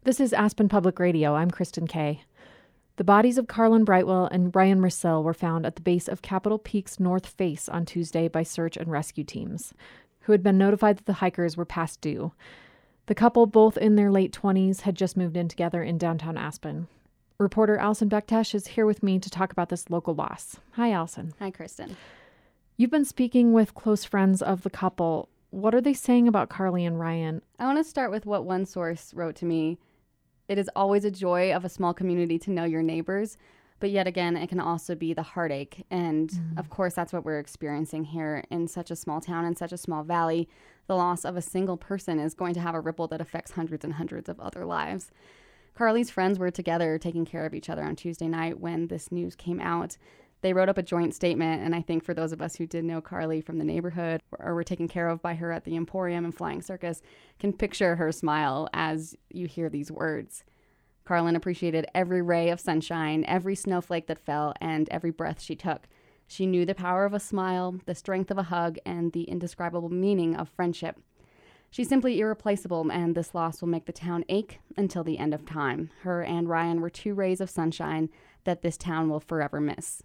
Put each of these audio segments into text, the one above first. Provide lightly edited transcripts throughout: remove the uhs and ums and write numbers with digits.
This is Aspen Public Radio. I'm Kristen Kay. The bodies of Carlin Brightwell and Ryan Marcel were found at the base of Capitol Peak's north face on Tuesday by search and rescue teams, who had been notified that the hikers were past due. The couple, both in their late 20s, had just moved in together in downtown Aspen. Reporter Allison Bektesh is here with me to talk about this local loss. Hi, Allison. Hi, Kristen. You've been speaking with close friends of the couple. What are they saying about Carly and Ryan? I want to start with what one source wrote to me. It is always a joy of a small community to know your neighbors, but yet again, it can also be the heartache. And of course, that's what we're experiencing here in such a small town, in such a small valley. The loss of a single person is going to have a ripple that affects hundreds and hundreds of other lives. Carly's friends were together taking care of each other on Tuesday night when this news came out. They wrote up a joint statement, and I think for those of us who did know Carly from the neighborhood or were taken care of by her at the Emporium and Flying Circus can picture her smile as you hear these words. Carlin appreciated every ray of sunshine, every snowflake that fell, and every breath she took. She knew the power of a smile, the strength of a hug, and the indescribable meaning of friendship. She's simply irreplaceable, and this loss will make the town ache until the end of time. Her and Ryan were two rays of sunshine that this town will forever miss.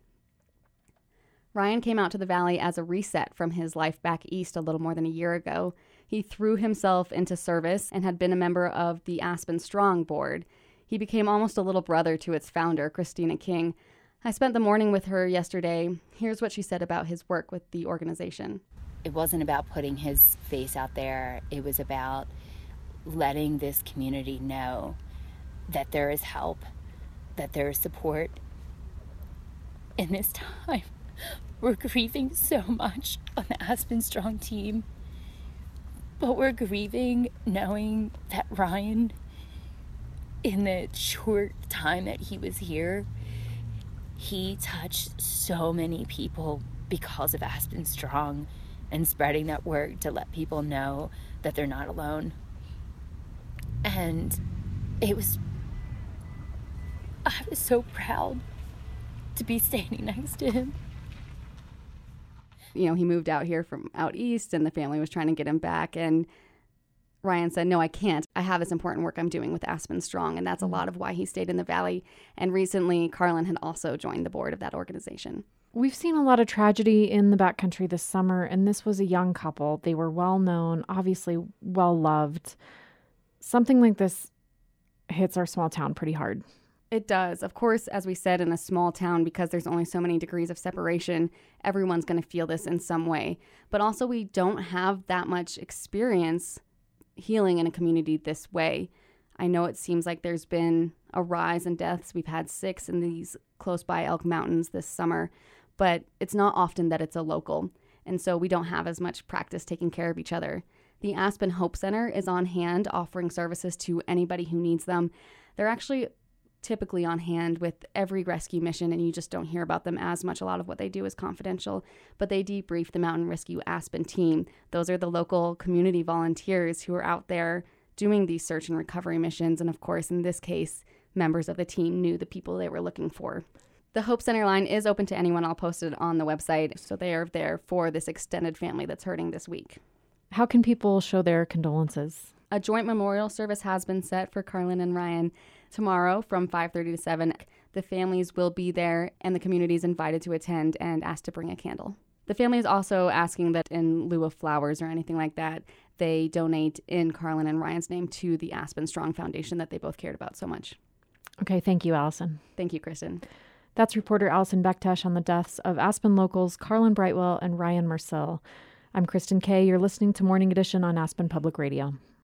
Ryan came out to the valley as a reset from his life back east a little more than a year ago. He threw himself into service and had been a member of the Aspen Strong board. He became almost a little brother to its founder, Christina King. I spent the morning with her yesterday. Here's what she said about his work with the organization. It wasn't about putting his face out there. It was about letting this community know that there is help, that there is support in this time. We're grieving so much on the Aspen Strong team, but we're grieving knowing that Ryan, in the short time that he was here, he touched so many people because of Aspen Strong and spreading that word to let people know that they're not alone. And I was so proud to be standing next to him. You know, he moved out here from out east and the family was trying to get him back. And Ryan said, no, I can't. I have this important work I'm doing with Aspen Strong. And that's a lot of why he stayed in the valley. And recently, Carlin had also joined the board of that organization. We've seen a lot of tragedy in the backcountry this summer, and this was a young couple. They were well known, obviously well loved. Something like this hits our small town pretty hard. It does. Of course, as we said, in a small town, because there's only so many degrees of separation, everyone's going to feel this in some way. But also, we don't have that much experience healing in a community this way. I know it seems like there's been a rise in deaths. We've had 6 in these close by Elk Mountains this summer, but it's not often that it's a local. And so we don't have as much practice taking care of each other. The Aspen Hope Center is on hand offering services to anybody who needs them. They're actually typically on hand with every rescue mission, and you just don't hear about them as much. A lot of what they do is confidential, but they debrief the Mountain Rescue Aspen team. Those are the local community volunteers who are out there doing these search and recovery missions. And of course, in this case, members of the team knew the people they were looking for. The Hope Center line is open to anyone. I'll post it on the website. So they are there for this extended family that's hurting this week. How can people show their condolences? A joint memorial service has been set for Carlin and Ryan tomorrow from 5:30 to 7. The families will be there, and the community is invited to attend and asked to bring a candle. The family is also asking that in lieu of flowers or anything like that, they donate in Carlin and Ryan's name to the Aspen Strong Foundation that they both cared about so much. Okay, thank you, Allison. Thank you, Kristen. That's reporter Allison Bektesh on the deaths of Aspen locals Carlin Brightwell and Ryan Marcel. I'm Kristen Kay. You're listening to Morning Edition on Aspen Public Radio.